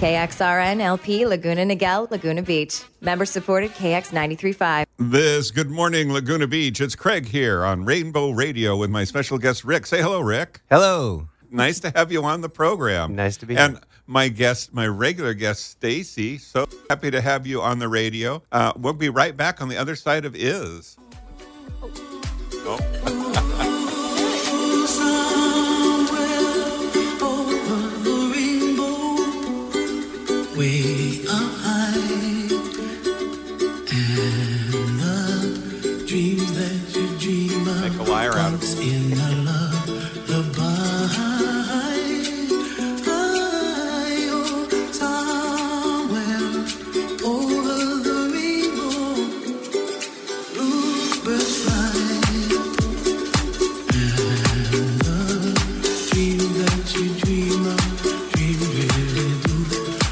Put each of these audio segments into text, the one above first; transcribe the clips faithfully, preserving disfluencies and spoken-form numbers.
K X R N L P Laguna Niguel, Laguna Beach. Member supported K X ninety-three point five. This Good Morning Laguna Beach. It's Craig here on Rainbow Radio with my special guest, Rick. Say hello, Rick. Hello. Nice to have you on the program. Nice to be and here. And my guest, my regular guest, Stacy. So happy to have you on the radio. Uh, we'll be right back on the other side of Is. Oh. Way up high, and the dreams that you dream of. Make a liar out of it. In the lullaby, high, oh, somewhere over the rainbow, bluebirds fly, and the dreams that you dream of, dream really do.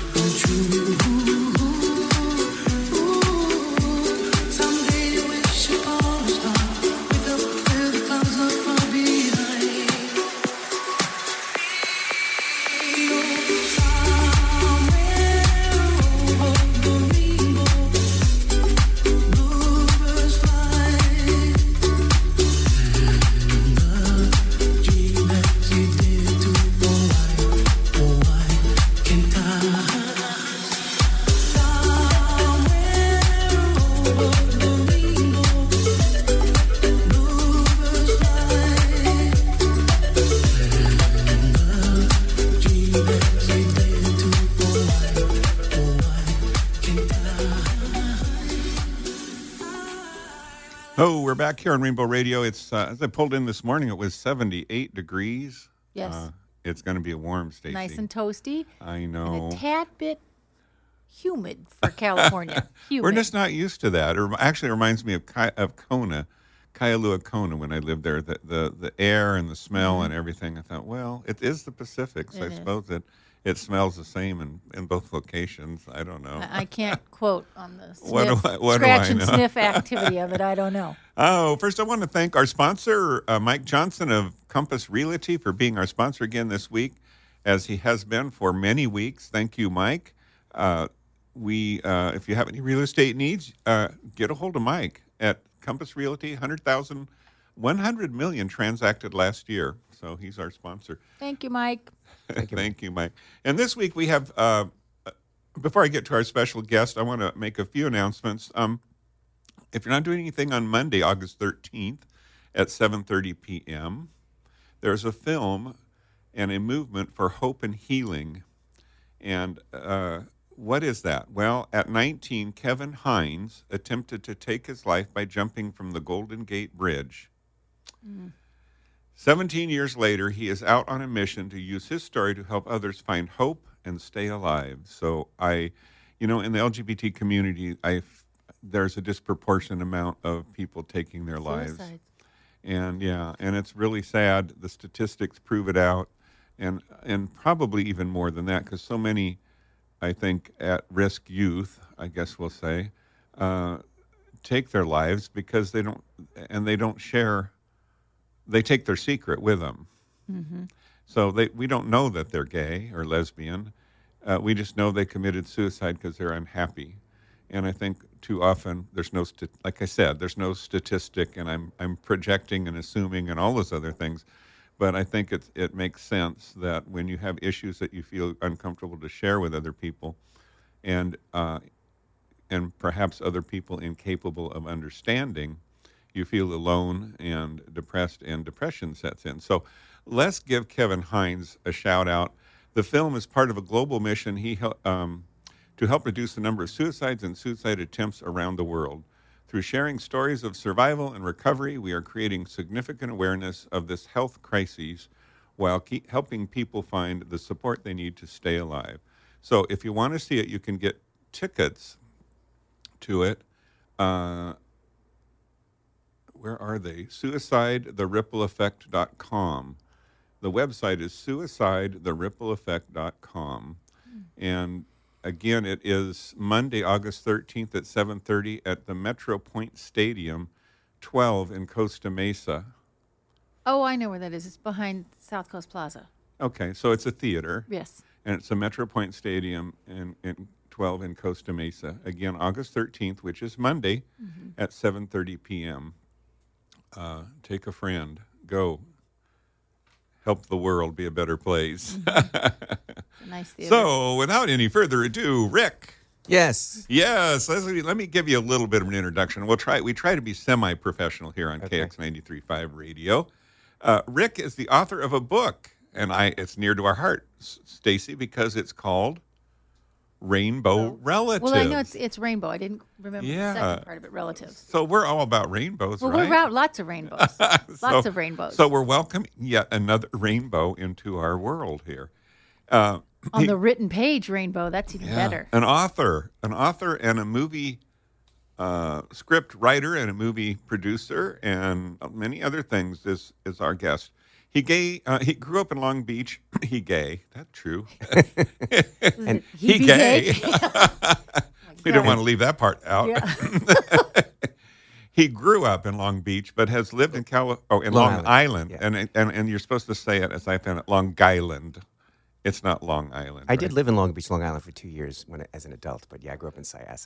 Oh, we're back here on Rainbow Radio. It's uh, as I pulled in this morning, it was seventy-eight degrees. Yes. Uh, it's going to be warm, Stacey. Nice and toasty. I know. And a tad bit humid for California. Humid. We're just not used to that. It actually reminds me of Ki- of Kona, Kailua Kona when I lived there. The the, the air and the smell mm-hmm. and everything. I thought, well, it is the Pacific, so it I is. suppose that it smells the same in, in both locations. I don't know. I, I can't quote on the sniff, What do I- what do scratch I and know? sniff activity of it. I don't know. Oh, first I want to thank our sponsor, uh, Mike Johnson of Compass Realty, for being our sponsor again this week, as he has been for many weeks. Thank you, Mike. Uh, we, uh, if you have any real estate needs, uh, get a hold of Mike at Compass Realty. one hundred thousand, one hundred million transacted last year, so he's our sponsor. Thank you, Mike. Thank you, Thank you, Mike. And this week we have, uh, before I get to our special guest, I want to make a few announcements. Um, if you're not doing anything on Monday, August thirteenth at seven thirty p.m., there's a film and a movement for hope and healing. And uh, what is that? Well, at nineteen, Kevin Hines attempted to take his life by jumping from the Golden Gate Bridge. Mm. seventeen years later, he is out on a mission to use his story to help others find hope and stay alive. So I, you know, in the L G B T community, I, there's a disproportionate amount of people taking their lives. Suicides. And yeah, and it's really sad. The statistics prove it out. And, and probably even more than that, because so many, I think, at-risk youth, I guess we'll say, uh, take their lives because they don't, and they don't share. They take their secret with them. Mm-hmm. So they, we don't know that they're gay or lesbian. Uh, we just know they committed suicide because they're unhappy. And I think too often there's no, st- like I said, there's no statistic, and I'm I'm projecting and assuming and all those other things. But I think it it makes sense that when you have issues that you feel uncomfortable to share with other people, and uh, and perhaps other people incapable of understanding, you feel alone and depressed, and depression sets in. So let's give Kevin Hines a shout out. The film is part of a global mission he um, to help reduce the number of suicides and suicide attempts around the world. Through sharing stories of survival and recovery, we are creating significant awareness of this health crisis while keep helping people find the support they need to stay alive. So if you want to see it, you can get tickets to it. Uh, where are they? suicide the ripple effect dot com. The website is suicide the ripple effect dot com. Mm. And again, it is Monday, August thirteenth at seven thirty at the Metro Point Stadium, twelve in Costa Mesa. Oh, I know where that is. It's behind South Coast Plaza. Okay, so it's a theater. Yes. and it's a Metro Point Stadium in, in twelve in Costa Mesa. Again, August thirteenth, which is Monday, Mm-hmm. at seven thirty p.m. Uh, take a friend. Go. Help the world be a better place. A nice theater. So, without any further ado, Rick. Yes. Yes, Leslie, let me give you a little bit of an introduction. We'll try. We try to be semi-professional here on Okay. K X ninety-three point five Radio. Uh, Rick is the author of a book, and I it's near to our heart, S- Stacy, because it's called Rainbow Relatives. well, I know it's it's rainbow. I didn't remember Yeah. the second part of it. Relatives. So we're all about rainbows, Well, right? we're out lots of rainbows. Lots So- of rainbows. So we're welcoming yet another rainbow into our world here. Uh, On he- the written page, rainbow. That's even Yeah. better. An author, an author, and a movie uh, script writer, and a movie producer, and many other things. Is is our guest. He gay. Uh, he grew up in Long Beach. he gay. That's true. And he be gay. gay? we didn't want to leave that part out. Yeah. He grew up in Long Beach, but has lived in Cali- oh, in Long Long, Island. Island, Yeah. and, and and you're supposed to say it as I found it, Long Island. It's not Long Island. I right? did live in Long Beach, Long Island for two years when as an adult, but yeah, I grew up in Syosset.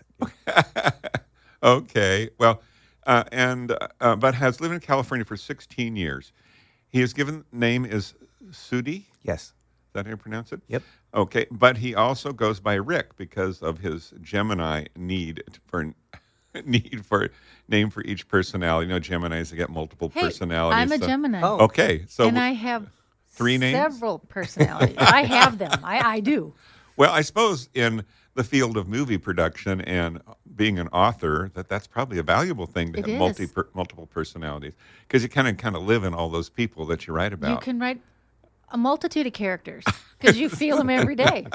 Okay. Well, uh, and uh, but has lived in California for sixteen years. He is given name is Sudi. Yes. Is that how you pronounce it? Yep. Okay, but he also goes by Rick because of his Gemini need for need for name for each personality. You know, Geminis they get multiple Hey, personalities. I'm a so- Gemini. Oh. Okay, so and I have three names? several personalities. I have them. I, I do. well, I suppose in the field of movie production and being an author, that that's probably a valuable thing to It have is. multi per, multiple personalities because you kind of kind of live in all those people that you write about. You can write a multitude of characters because you feel them every day.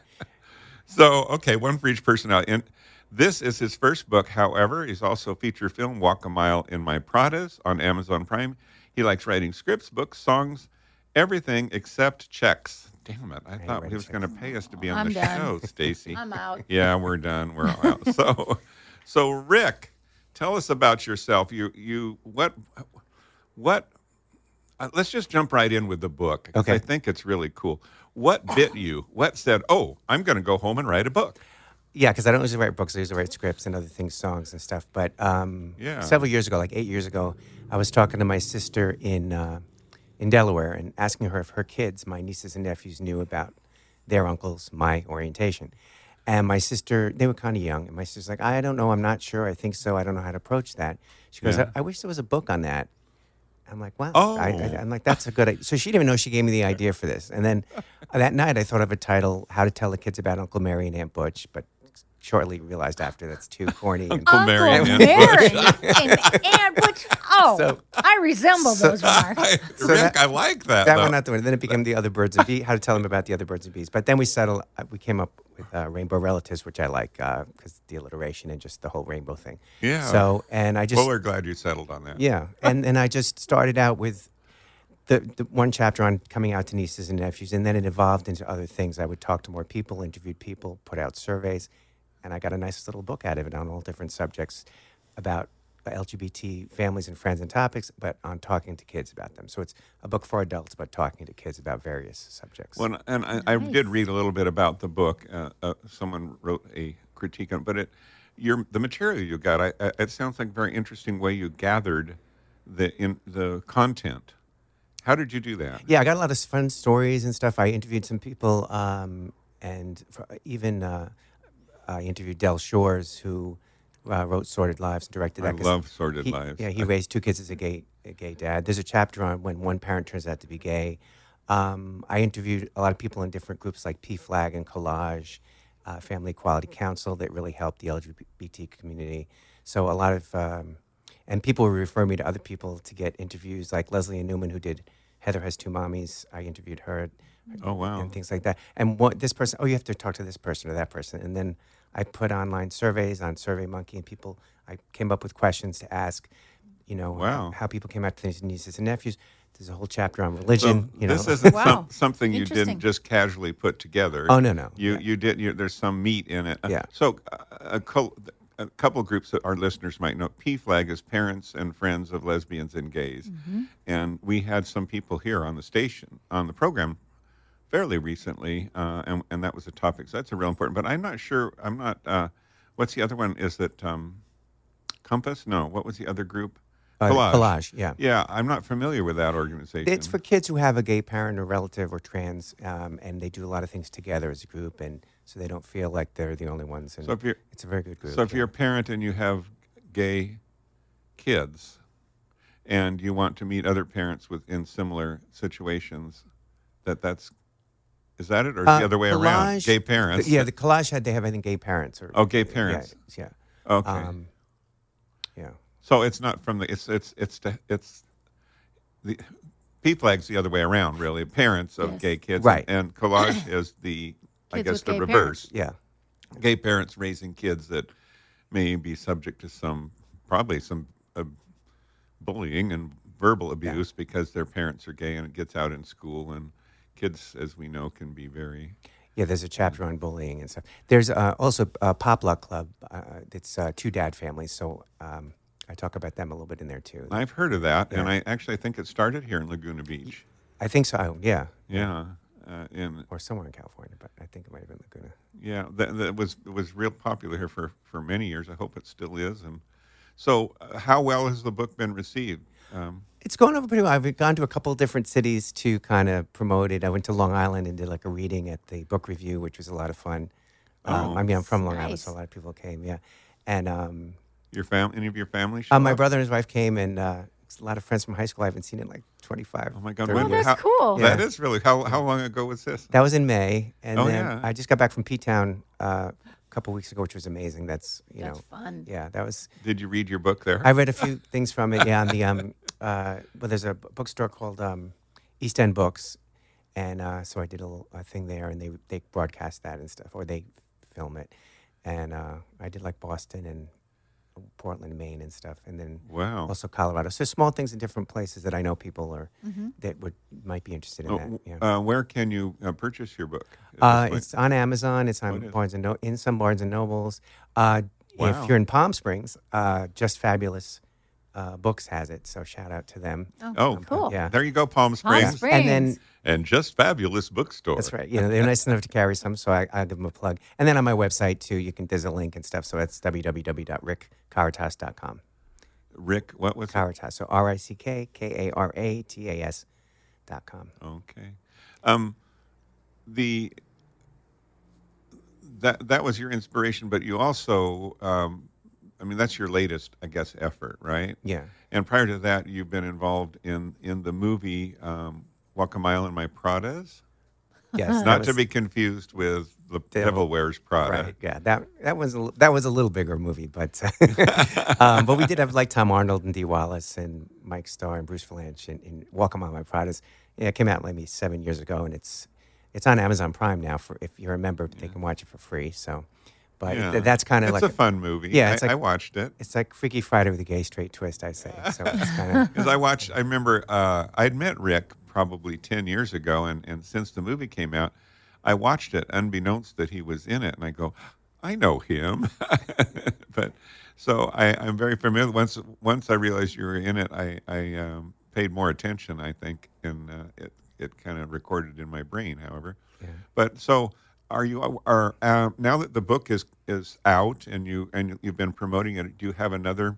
So, okay, one for each personality. And this is his first book. However, he's also feature film Walk a Mile in My Pradas on Amazon Prime. He likes writing scripts, books, songs, everything except checks. Damn it. I you thought write he was going to pay us to be on I'm the done. show, Stacy. I'm out. Yeah, we're done. We're all out. So, so Rick, tell us about yourself. You, you, what, what, uh, let's just jump right in with the book. 'cause Okay. I think it's really cool. What bit you? What said, oh, I'm going to go home and write a book? Yeah, because I don't usually write books. I usually write scripts and other things, songs and stuff. But um, Yeah. several years ago, like eight years ago, I was talking to my sister in uh, in Delaware and asking her if her kids, my nieces and nephews, knew about their uncles, my orientation. And my sister, they were kind of young. And my sister's like, I don't know. I'm not sure. I think so. I don't know how to approach that. She goes, Yeah. I, I wish there was a book on that. I'm like, wow. Oh. I, I, I'm like, that's a good idea. So she didn't even know she gave me the idea for this. And then uh, that night I thought of a title, How to Tell the Kids About Uncle Mary and Aunt Butch, but shortly realized after that's too corny. and- Uncle Mary and Uncle Aunt Mary and Aunt Butch. Oh, So- I resemble so- those remarks. Rick, that- I like that. that though. went out the window. Then it became the other birds and bees. How to tell them about the other birds and bees. But then we settled. uh, We came up with uh, rainbow relatives, which I like because the alliteration and just the whole rainbow thing. Yeah. So and I just Well, we're glad you settled on that. yeah, and and I just started out with the, the one chapter on coming out to nieces and nephews, and then it evolved into other things. I would talk to more people, interviewed people, put out surveys, and I got a nice little book out of it on all different subjects about L G B T families and friends and topics, but on talking to kids about them. So it's a book for adults, but talking to kids about various subjects. Well, and I, I did read a little bit about the book. Uh, uh, someone wrote a critique on it, but it, your the material you got, I, I, it sounds like a very interesting way you gathered the in the content. How did you do that? Yeah, I got a lot of fun stories and stuff. I interviewed some people, um, and for, even uh, I interviewed Del Shores, who uh, wrote Sordid Lives and directed I that. 'cause love Sordid he- Lives. Yeah, he raised two kids as a gay, a gay dad. There's a chapter on when one parent turns out to be gay. Um, I interviewed a lot of people in different groups like P FLAG and Collage, uh, Family Equality Council that really helped the L G B T community. So a lot of, um, and people would refer me to other people to get interviews, like Leslie Ann Newman, who did Heather Has Two Mommies. I interviewed her. Oh, wow. And things like that. And what this person, oh, you have to talk to this person or that person. And then I put online surveys on SurveyMonkey, and people, I came up with questions to ask, you know, Wow. how people came out to these nieces and nephews. There's a whole chapter on So religion. you know, this isn't Wow. some, something you Interesting. didn't just casually put together. Oh, no, no. You Yeah. you did. You, there's some meat in it. Uh, Yeah. So uh, a, col- a couple groups that our listeners might know. P FLAG is Parents and Friends of Lesbians and Gays, Mm-hmm. and we had some people here on the station on the program fairly recently, uh, and and that was a topic. So that's a real important. But I'm not sure. I'm not. Uh, what's the other one? Is it um, Compass? No. What was the other group? Uh, Collage. Collage, yeah. Yeah, I'm not familiar with that organization. It's for kids who have a gay parent or relative or trans, um, and they do a lot of things together as a group, and so they don't feel like they're the only ones. And So if you're it's a very good group. so if yeah. you're a parent and you have gay kids, and you want to meet other parents with in similar situations, that that's is that it or is Uh, the other way around? Collage- Gay parents. yeah, the Collage had they have I think gay parents or Oh, gay parents. Yeah, Okay. yeah. Um, yeah. So it's not from the it's it's it's to, it's the P FLAG's the other way around, really. Parents of Yes. gay kids, Right. And Collage is the I Kids guess with the gay reverse. Yeah. Gay parents raising kids that may be subject to some probably some uh, bullying and verbal abuse because their parents are gay, and it gets out in school, and kids, as we know, can be very. Yeah, there's a chapter on bullying and stuff. There's uh, also a Pop Lock Club. Uh, it's uh, two dad families, so um, I talk about them a little bit in there too. I've heard of that, and Yeah. I actually think it started here in Laguna Beach. I think so. Yeah, Yeah, uh, in or somewhere in California, but I think it might have been Laguna. yeah, that, that was it was real popular here for for many years. I hope it still is. And so, uh, how well has the book been received? Um, It's going over pretty well. I've gone to a couple different cities to kind of promote it. I went to Long Island and did like a reading at the book review, which was a lot of fun. Um, Oh. I mean, I'm from Long Island, Nice. so a lot of people came. Yeah, and um, your fam, any of your family? show uh, my up? brother and his wife came, and uh, a lot of friends from high school I haven't seen in like twenty-five. Oh my God! thirty when- Oh, years. that's how- cool. Yeah. That is really how how long ago was this? That was in May, and Oh, then yeah. I just got back from P-Town uh, a couple weeks ago, which was amazing. That's you That's know, fun. yeah, that was. Did you read your book there? I read a few things from it. Yeah, on the um, uh, well, there's a b- bookstore called um, East End Books, and uh, so I did a little a thing there, and they they broadcast that and stuff, or they film it, and uh, I did like Boston and Portland, Maine, and stuff, and then Wow. also Colorado. So small things in different places that I know people are Mm-hmm. that would might be interested in Oh, that. w- Yeah. uh, where can you uh, purchase your book? at Uh, this point? it's on Amazon. It's Oh, on it is. Barnes and no- in some Barnes and Nobles. Uh, Wow. If you're in Palm Springs, uh, Just Fabulous uh, Books has it. So shout out to them. Oh, cool. Yeah. There you go, Palm Springs, Springs. And then and Just Fabulous Bookstore. that's right. You know they're nice enough to carry some, so I, I'll give them a plug. And then on my website too, you can there's a link and stuff. So that's w w w dot rick caritas dot com. Rick, what was it? Caritas. So R I C K K A R A T A S dot com. Okay. Um, the that that was your inspiration, but you also, um, I mean, that's your latest, I guess, effort, right? Yeah. And prior to that, you've been involved in in the movie um, Walk a Mile in My Pradas, Yes. that not to was- be confused with The Devil- Devil Wears Prada. Right. Yeah. That that was a, l- that was a little bigger movie, but um, but we did have like Tom Arnold and Dee Wallace and Mike Starr and Bruce Valanche in, in Walk a Mile in My Pradas. Yeah, it came out maybe seven years ago, and it's it's on Amazon Prime now. For if you're a member, they can watch it for free. So, but Yeah. th- that's kind of It's like a fun movie. Yeah, it's I, like- I watched it. it's like Freaky Friday with a gay straight twist. I say. So it's kind of Because I watched, I remember uh, I'd met Rick probably ten years ago, and, and since the movie came out, I watched it unbeknownst that he was in it, and I go, I know him. But so I, I'm very familiar. Once once I realized you were in it, I, I um, paid more attention, I think, and uh, it, it kind of recorded in my brain, however. Yeah. But so are you, are, uh, now that the book is, is out and, you, and you've been promoting it, do you have another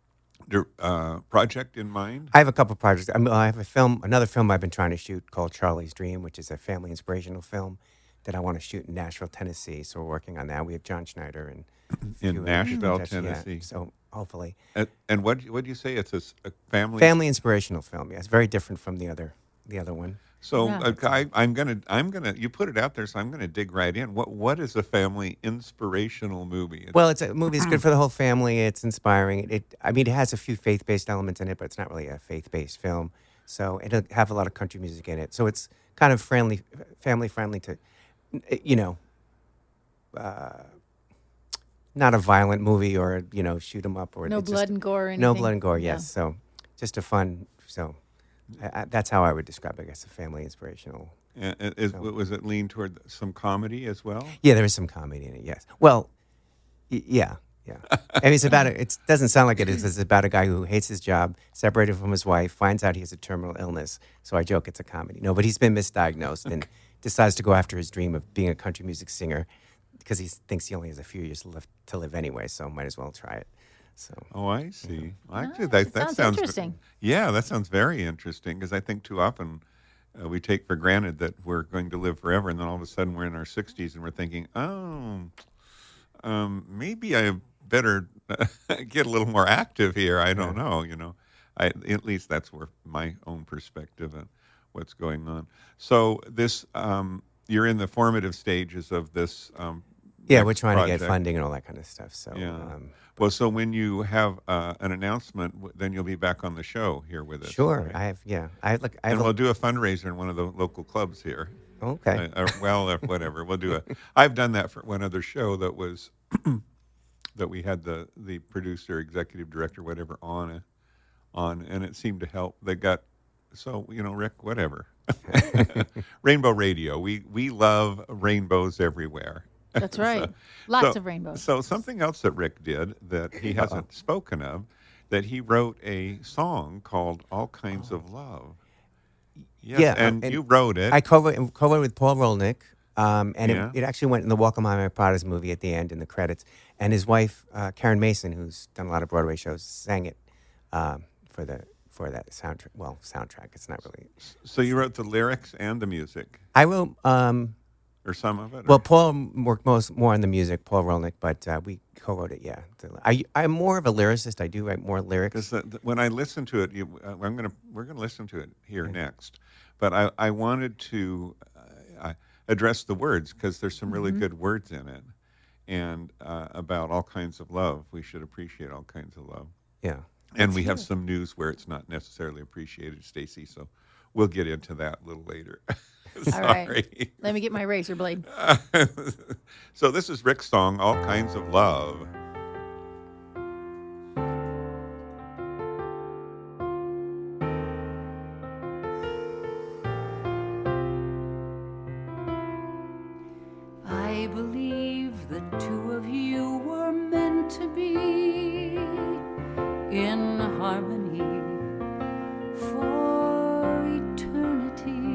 uh, project in mind? I have a couple projects. I, mean, I have a film, another film I've been trying to shoot called Charlie's Dream, which is a family inspirational film that I want to shoot in Nashville, Tennessee. So we're working on that. We have John Schneider and a In few other Nashville, judges, yeah. Tennessee. So hopefully, And, and what what do you say? It's a, s- a family. family inspirational film. Yeah, it's very different from the other the other one. So Yeah. uh, I, I'm gonna I'm gonna you put it out there, so I'm gonna dig right in. What what is a family inspirational movie? It's- Well, it's a movie. It's good for the whole family. It's inspiring. It, it I mean, it has a few faith based elements in it, but it's not really a faith based film. So it'll have a lot of country music in it. So it's kind of friendly, family friendly to, you know, uh, not a violent movie or you know shoot 'em up or No it's just- blood and gore or anything. no blood and gore. Yeah. Yes, so just a fun. So I, I, that's how I would describe, it, I guess, a family inspirational. uh, is, was it lean toward some comedy as well? Yeah, there is some comedy in it. Yes. Well, y- yeah, yeah. I mean, it's about a, it doesn't sound like it is. It's about a guy who hates his job, separated from his wife, finds out he has a terminal illness. So I joke it's a comedy. No, but he's been misdiagnosed and decides to go after his dream of being a country music singer because he thinks he only has a few years left to live anyway, so might as well try it. So. Oh, I see. Well, actually, Nice. that, It that sounds sounds interesting. Yeah, that sounds very interesting because I think too often uh, we take for granted that we're going to live forever, and then all of a sudden we're in our sixties and we're thinking, oh, um, maybe I better get a little more active here. I don't know. You know, I, at least that's where my own perspective on what's going on. So this, um, you're in the formative stages of this. Um, Yeah, next we're trying to project. get funding and all that kind of stuff. So Yeah. um, Well, so when you have uh, an announcement, w- then you'll be back on the show here with us. sure, right? I have. Yeah, I look. I and have. we'll A, do a fundraiser in one of the local clubs here. okay. Uh, or, well, or whatever. We'll do a. I've done that for one other show that was that we had the the producer, executive director, whatever on it, on, and it seemed to help. They got so you know, Rick, whatever. Rainbow Radio. We we love rainbows everywhere. That's right. So- Lots so- of rainbows. So something else that Rick did that he hasn't spoken of, that he wrote a song called "All Kinds of Love." Yes, Yeah, and, and you wrote it. I co-wrote, co-wrote with Paul Rolnick, um, and Yeah. it, it actually went in the Walk a Mile My Prada's movie at the end in the credits. And his wife, uh, Karen Mason, who's done a lot of Broadway shows, sang it um, for the for that soundtrack. Well, soundtrack. It's not really. so you wrote the lyrics and the music, I wrote. Um, or some of it. well, or- Paul worked most more on the music, Paul Rolnick, but uh, we co-wrote it. Yeah, I, I'm more of a lyricist. I do write more lyrics. Because the, the- when I listen to it, you, uh, I'm gonna we're gonna listen to it here next. But I, I wanted to uh, I address the words because there's some really good words in it, and uh, about all kinds of love. We should appreciate all kinds of love. Yeah. And we have some news where it's not necessarily appreciated, Stacy. So we'll get into that a little later. All right. Sorry. Let me get my razor blade. So this is Rick's song, "All Kinds of Love." I believe the two of you were meant to be in harmony for eternity.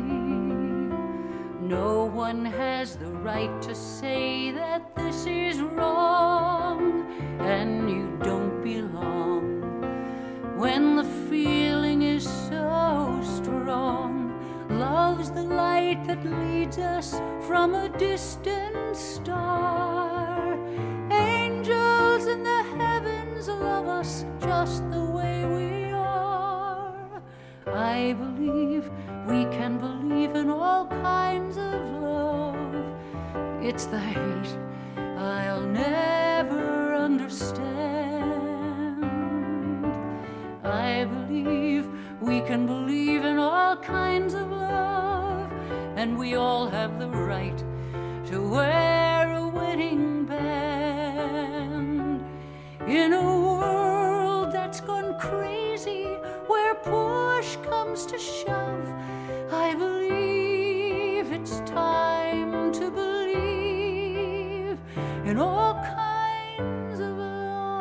No one has the right to say that this is wrong and you don't belong when the feeling is so strong. Love's the light that leads us from a distant star. Angels in the heavens love us just the way we are. I believe we can believe in all kinds of love. It's the hate I'll never understand. I believe we can believe in all kinds of love, and we all have the right to wear a wedding band. In a world that's gone crazy, where push comes to shove, I believe it's time to believe in all kinds of love.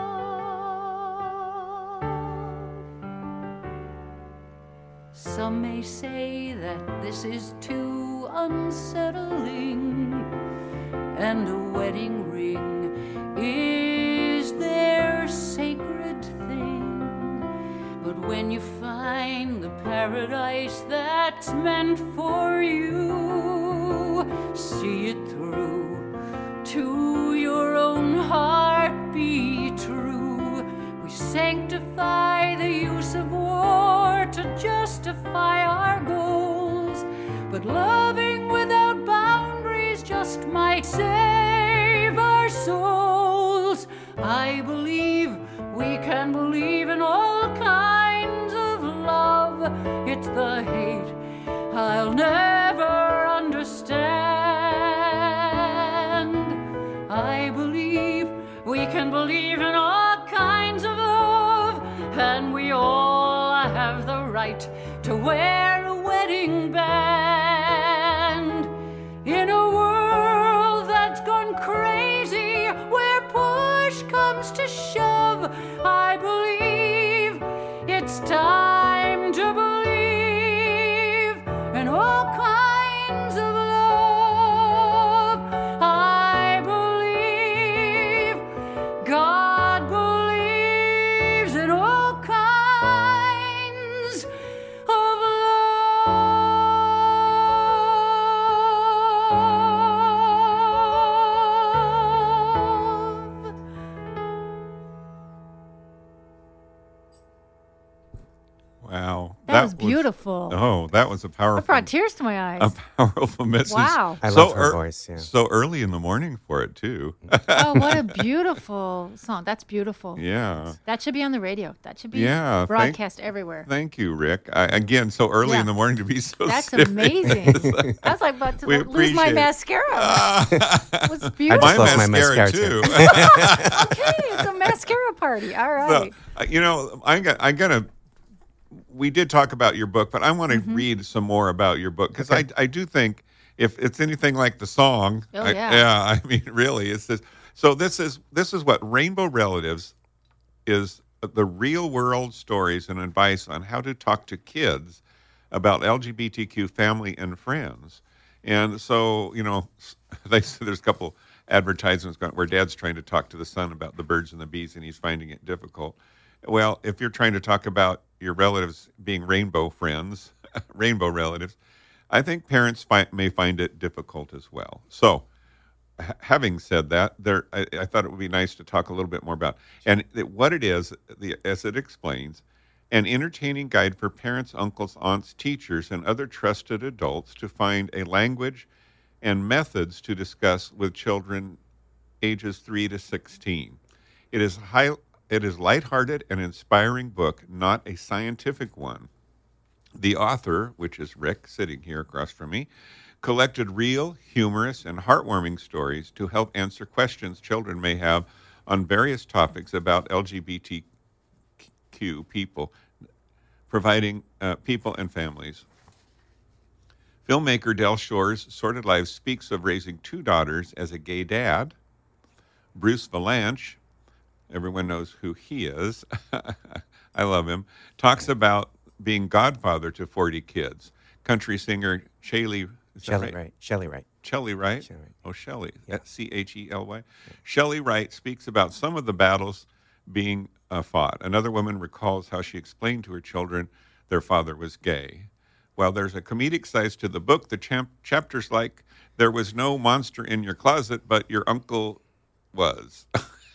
Some may say that this is too unsettling, and a wedding ring is their sacred thing. But when you find the paradise that's meant for you, see it through to your own heart, be true. We sanctify the use of war to justify our goals, but loving without boundaries just might save our souls. I believe we can believe in all kinds of love. It's the hate I'll never understand. I believe we can believe in all kinds of love, and we all have the right to wear a wedding band. In a world that's gone crazy, where push comes to shove, I believe it's time to believe in all kinds of love. was beautiful. Oh, that was a powerful. It brought tears to my eyes. A powerful message. Wow. I so love her voice, yeah. So early in the morning for it too. Oh, what a beautiful song. That's beautiful. Yeah. That should be on the radio. That should be Yeah, thank- broadcast everywhere. Thank you, Rick. I, again, so early Yeah. in the morning to be so That's serious. amazing. I was like about to We lose my appreciate it. mascara. It was I beautiful. just My lost my mascara, mascara, too. too. Okay, it's a mascara party. All So, right. uh, you know, I got, I gotta. We did talk about your book, but I want to Mm-hmm. read some more about your book because I, I do think if it's anything like the song, Oh, I, yeah. I mean, really, it's this. So this is this is what Rainbow Relatives is: the real world stories and advice on how to talk to kids about L G B T Q family and friends. And so, you know, they there's a couple advertisements going where Dad's trying to talk to the son about the birds and the bees, and he's finding it difficult. Well, if you're trying to talk about your relatives being rainbow friends, rainbow relatives, I think parents fi- may find it difficult as well. So, ha- having said that, there, I, I thought it would be nice to talk a little bit more about and it, what it is, the, as it explains, an entertaining guide for parents, uncles, aunts, teachers, and other trusted adults to find a language and methods to discuss with children ages three to sixteen. It is high. It is lighthearted and inspiring book, not a scientific one. The author, which is Rick, sitting here across from me, collected real, humorous, and heartwarming stories to help answer questions children may have on various topics about L G B T Q people, providing uh, people and families. Filmmaker Del Shore's Sorted Lives speaks of raising two daughters as a gay dad. Bruce Valanche, everyone knows who he is. I love him. Talks about being godfather to forty kids. Country singer Chelly, Shelley Wright. Shelley Wright. Shelley Wright? Shelley Wright. Oh, Shelley. Yeah. C H E L Y. Shelley Wright speaks about some of the battles being uh, fought. Another woman recalls how she explained to her children their father was gay. While there's a comedic side to the book, the champ- chapters like, there was no monster in your closet, but your uncle was.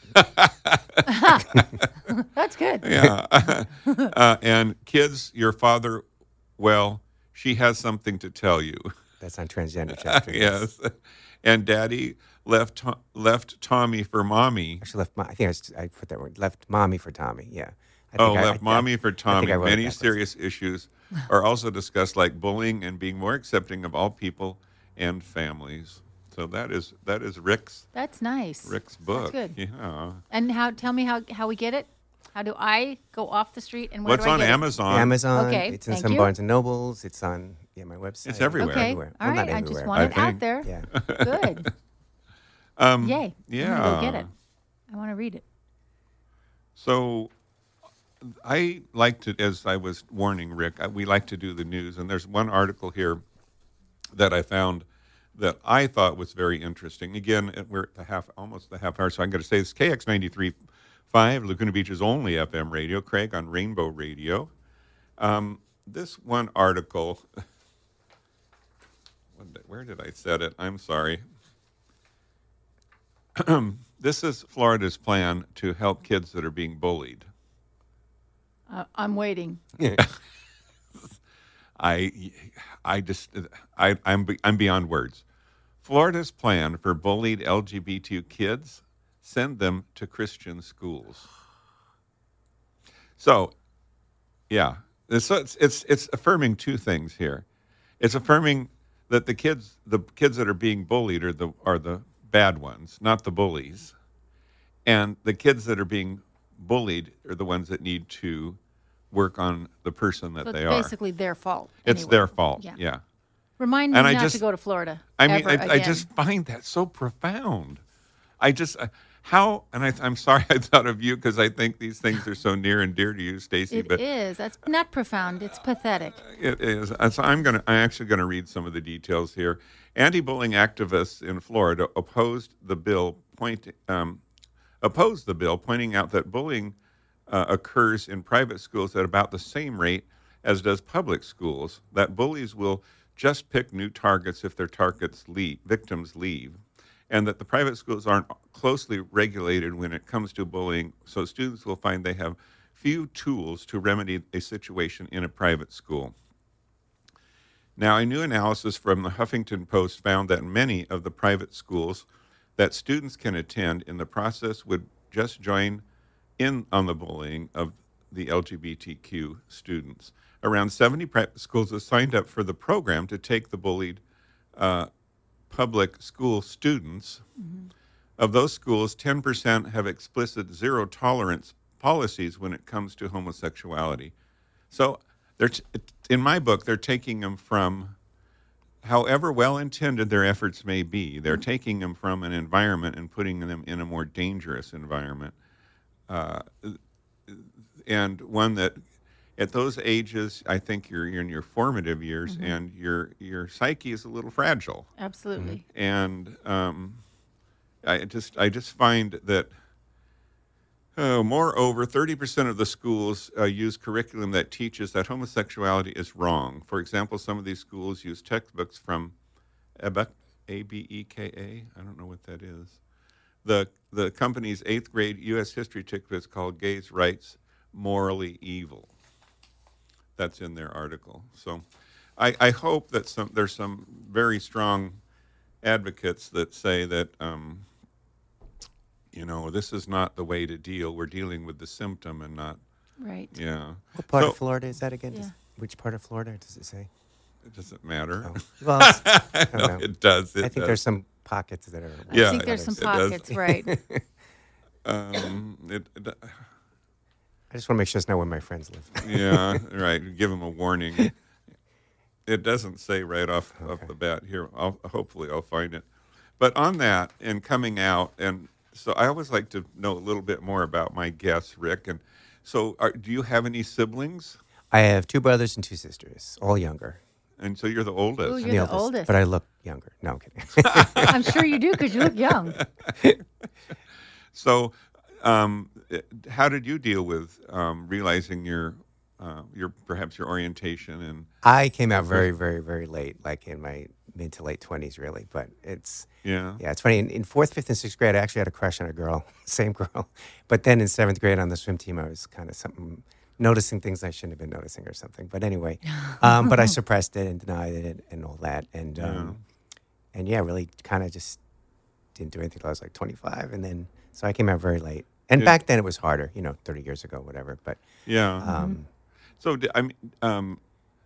That's good. Yeah. uh, and kids, your father, well, she has something to tell you. That's on transgender chapter. Yes. And Daddy left To- left Tommy for Mommy. Actually, left. Mo- I think I, was, I put that word. Left mommy for Tommy. Yeah. I Oh, think I- left I- Mommy I- for I think Tommy. I wrote it Many backwards. serious issues are also discussed, like bullying and being more accepting of all people and families. So that is that is Rick's That's nice. Rick's book. good. Yeah. And how? Tell me how how we get it. How do I go off the street and where What's do I on get it? Amazon? Amazon. Okay, It's in thank some you. Barnes and Nobles. It's on yeah my website. It's everywhere. Okay. Everywhere. All Well, right. not I just everywhere, want I it out think. there. Yeah. Good. Um, Yay. Yeah. I'm gonna go get it. I want to read it. So I like to, as I was warning Rick, I, we like to do the news. And there's one article here that I found that I thought was very interesting. Again, it- we're at the half, almost the half hour, so I'm going to say it's K X ninety-three point five, Laguna Beach's only F M radio, Craig on Rainbow Radio. Um, this one article, what did- where did I set it? I'm sorry. This is Florida's plan to help kids that are being bullied. Uh, I'm waiting. I, I just, I, I'm, be- I'm beyond words. Florida's plan for bullied L G B T kids: send them to Christian schools. So, yeah, so it's it's it's affirming two things here. It's affirming that the kids, the kids that are being bullied, are the are the bad ones, not the bullies, and the kids that are being bullied are the ones that need to work on the person that So they it's are. basically their fault. It's anyway. their fault. Yeah. Yeah. Remind me And I not just- to go to Florida. I mean, ever I, I again. just find that so profound. I just uh, how, and I, I'm sorry I thought of you because I think these things are so near and dear to you, Stacy. It But is. That's not profound. It's pathetic. it is. And so I'm gonna. I'm actually gonna read some of the details here. Anti-bullying activists in Florida opposed the bill. Point um, opposed the bill, pointing out that bullying uh, occurs in private schools at about the same rate as does public schools. That bullies will just pick new targets if their targets leave, victims leave, and that the private schools aren't closely regulated when it comes to bullying, so students will find they have few tools to remedy a situation in a private school. Now, a new analysis from the Huffington Post found that many of the private schools that students can attend in the process would just join in on the bullying of the L G B T Q students. Around seventy private schools have signed up for the program to take the bullied uh, public school students. Mm-hmm. Of those schools, ten percent have explicit zero tolerance policies when it comes to homosexuality. So they're t- in my book, they're taking them from, however well-intended their efforts may be, they're mm-hmm. taking them from an environment and putting them in a more dangerous environment. Uh, and one that at those ages, I think you're, you're in your formative years, mm-hmm. and your your psyche is a little fragile. Absolutely. Mm-hmm. And um, I just I just find that, uh, moreover, thirty percent of the schools uh, use curriculum that teaches that homosexuality is wrong. For example, some of these schools use textbooks from A B E K A. I don't know what that is. The the company's eighth grade U S history textbook is called Gays' Rights, Morally Evil. That's in their article. So I, I hope that some there's some very strong advocates that say that, um, you know, this is not the way to deal. We're dealing with the symptom and not, right. Yeah. What part so, of Florida is that again? Yeah. Does, which part of Florida does it say? It doesn't matter. Oh. Well, it's- I don't No, know. it does. It I think does. there's some pockets that are. Yeah, I think there's some it does. pockets, right? Um, it, it, I just want to make sure it's not where my friends live. yeah, right. Give them a warning. It doesn't say right off, Okay. off the bat. Here, I'll, hopefully I'll find it. But on that and coming out, and so I always like to know a little bit more about my guests, Rick. And so are, do you have any siblings? I have two brothers and two sisters, all younger. And so you're the oldest. Ooh, I'm You're the oldest. but I look younger. No, I'm kidding. I'm sure you do because you look young. So um, it- how did you deal with um, realizing your, uh, your perhaps your orientation and I came out very, very, very late, like in my mid to late twenties, really. But it's yeah? yeah, it's funny. In, in fourth, fifth, and sixth grade, I actually had a crush on a girl, same girl. But then in seventh grade on the swim team, I was kind of something noticing things I shouldn't have been noticing or something. But anyway, um, but I suppressed it and denied it and, and all that, and um, and yeah, really kind of just didn't do anything until I was like twenty-five, and then so I came out very late. And Yeah. back then it was harder, you know, thirty years ago, whatever. But Yeah. um, So di- I mean, um,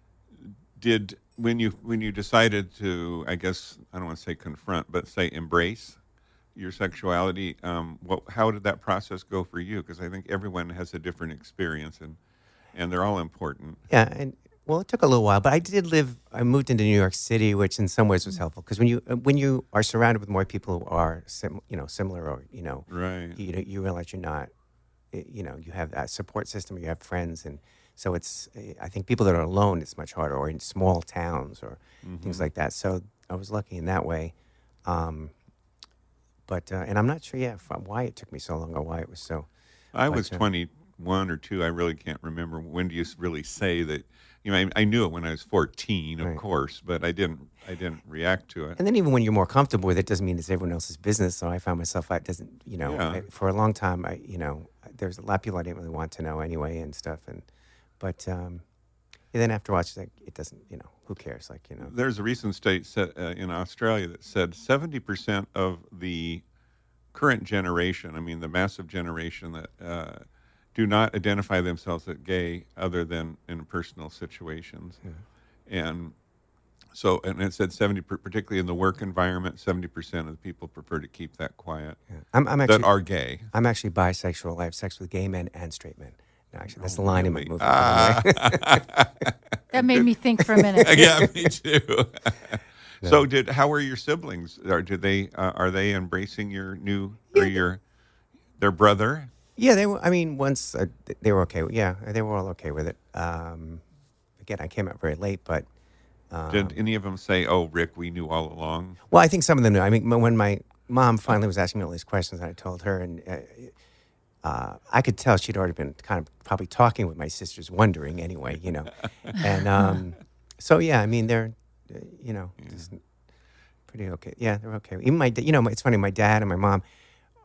did when you when you decided to, I guess I don't want to say confront, but say embrace your sexuality, um, what how did that process go for you? Because I think everyone has a different experience, and and they're all important. yeah, and well, it took a little while, but I did live. I moved into New York City, which in some ways was helpful because when you uh, when you are surrounded with more people who are sim, you know similar or you know Right. you know, you realize you're not, eh, you know, you have that support system, you have friends, and so it's. eh, I think people that are alone, it's much harder, or in small towns or things like that. So I was lucky in that way, um, but uh, and I'm not sure, yeah, f- why it took me so long or why it was so. I but, was uh, twenty-one or two. I really can't remember. When do you s- really say that? You know, I, I knew it when I was fourteen, of Right. course, but I didn't. I didn't react to it. And then even when you're more comfortable with it, doesn't mean it's everyone else's business. So I found myself, I doesn't, you know, Yeah. I, for a long time, I, you know, there's a lot of people I didn't really want to know anyway and stuff. And, but, um, and then after watching, like, it doesn't, you know, who cares? Like, you know, There's a recent state set, uh, in Australia that said seventy percent of the current generation, I mean, the massive generation that uh, do not identify themselves as gay other than in personal situations. And so, and it said seventy, per- particularly in the work environment, seventy percent of the people prefer to keep that quiet yeah. I'm, I'm actually, that are gay. I'm actually bisexual. I have sex with gay men and straight men. No, actually, that's the line in my really? movie. Ah. That made me think for a minute. Yeah, me too. So, did how are your siblings? Are did they uh, are they embracing your new or your their brother? Yeah, they were. I mean, once uh, th- they were okay. with- Yeah, they were all okay with it. Um, again, I came out very late, but um, Did any of them say, "Oh, Rick, we knew all along"? well, I think some of them knew. I mean, m- when my mom finally was asking me all these questions, I told her, and uh, uh, I could tell she'd already been kind of probably talking with my sisters, wondering anyway, you know. And um, so, yeah, I mean, they're, uh, you know, just pretty okay. Yeah, they're okay. Even my, da- you know, it's funny. My dad and my mom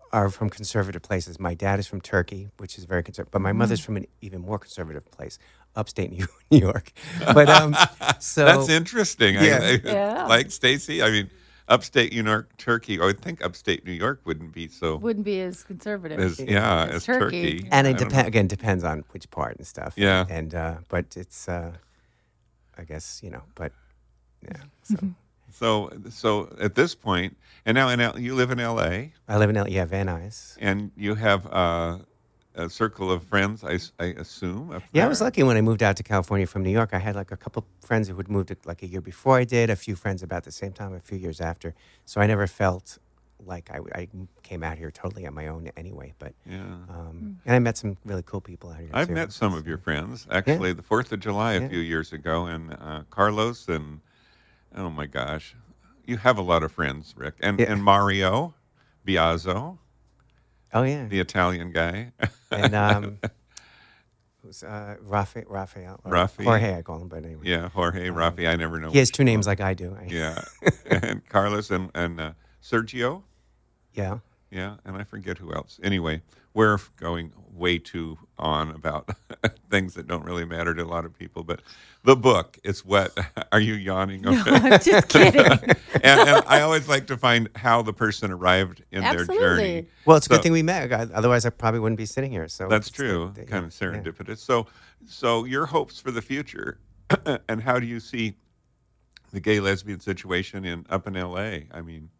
are from conservative places. My dad is from Turkey, which is very conservative, but my mother's from an even more conservative place, upstate New New York. But um, so That's interesting. Yeah. I, I, Yeah. Like Stacy, I mean, upstate New York, Turkey. I would think upstate New York wouldn't be so Wouldn't be as conservative. as yeah as as Turkey. Turkey. and I it don't depends again depends on which part and stuff. Yeah. and uh, but it's uh, I guess you know, but yeah. So So so at this point, and now in L, you live in L A, I live in L- yeah Van Nuys. and you have uh, a circle of friends, I, s- I assume. Up Yeah, I there. was lucky when I moved out to California from New York. I had like a couple friends who had moved like a year before I did, a few friends about the same time, a few years after. So I never felt like I, I came out here totally on my own anyway. But Yeah. um, and I met some really cool people out here. I've too. met some of your friends. Actually, the Fourth of July a Yeah. few years ago, and uh, Carlos and oh my gosh, you have a lot of friends, Rick, and Yeah. and Mario Biazzo, Oh yeah, the Italian guy. and um, who's uh, Rafa, Raphael, or Rafi. Jorge, I call him, but anyway. yeah, Jorge, Rafi. I never know. He has which two names one. like I do. I, Yeah, and Carlos and and uh, Sergio. yeah. Yeah, and I forget who else. Anyway, we're going way too on about things that don't really matter to a lot of people. But the book, it's what? Are you yawning? No, I'm just kidding. and, and I always like to find how the person arrived in their journey. Absolutely. Well, it's a So- good thing we met. I- Otherwise, I probably wouldn't be sitting here. So That's it's true. like the- Kind of yeah. serendipitous. So, so your hopes for the future, and how do you see the gay lesbian situation in up in L A? I mean,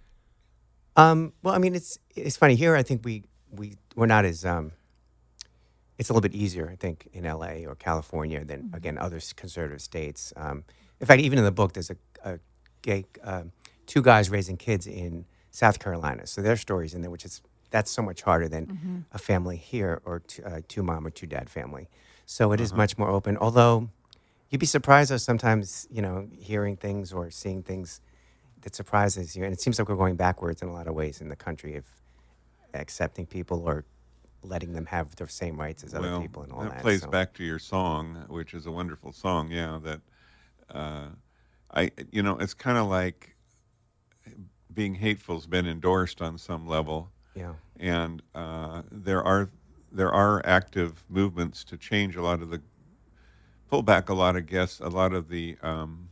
Um, well, I mean, it's it's funny here. I think we we we're not as um. It's a little bit easier, I think, in L A or California than again other s- conservative states. Um, in fact, even in the book, there's a, a gay um two guys raising kids in South Carolina, so their stories in there, which is that's so much harder than a family here or t- uh, two mom or two dad family. So it is much more open. Although you'd be surprised, though, sometimes you know hearing things or seeing things that surprises you. And it seems like we're going backwards in a lot of ways in the country of accepting people or letting them have the same rights as other well, people and all that that. plays so. back to your song, which is a wonderful song. Yeah, that uh, I, you know, it's kind of like being hateful's been endorsed on some level, Yeah. and uh, there are there are active movements to change a lot of the pull back a lot of guess a lot of the. Um,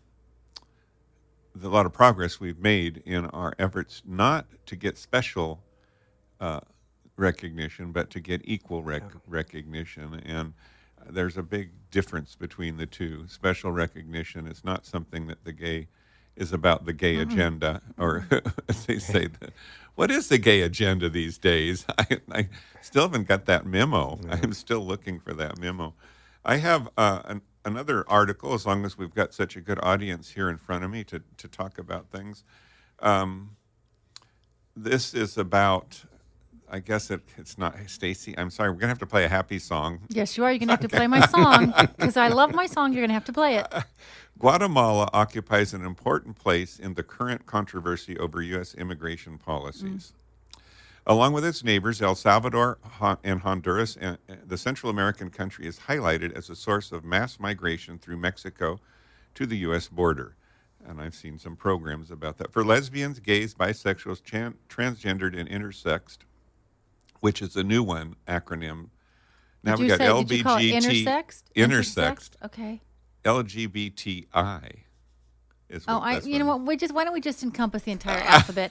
a lot of progress we've made in our efforts not to get special uh, recognition, but to get equal rec- recognition. And there's a big difference between the two. Special recognition is not something that the gay is about the gay agenda, or as they say, the, what is the gay agenda these days? I, I still haven't got that memo. I'm still looking for that memo. I have uh, an, another article, as long as we've got such a good audience here in front of me to, to talk about things. Um, this is about, I guess it, it's not, Stacy, I'm sorry, we're going to have to play a happy song. Yes, you are. You're going to have to play my song because I love my song. You're going to have to play it. Guatemala occupies an important place in the current controversy over U S immigration policies. Along with its neighbors, El Salvador Hon- and Honduras, and uh, the Central American country is highlighted as a source of mass migration through Mexico to the U S border. And I've seen some programs about that. For lesbians, gays, bisexuals, chan- transgendered, and intersexed, which is a new one acronym. Now Did we you got say, L did B you call it G T intersexed? intersexed. Okay. L G B T I is Oh, what I. that's You know what- what? We just why don't we just encompass the entire alphabet?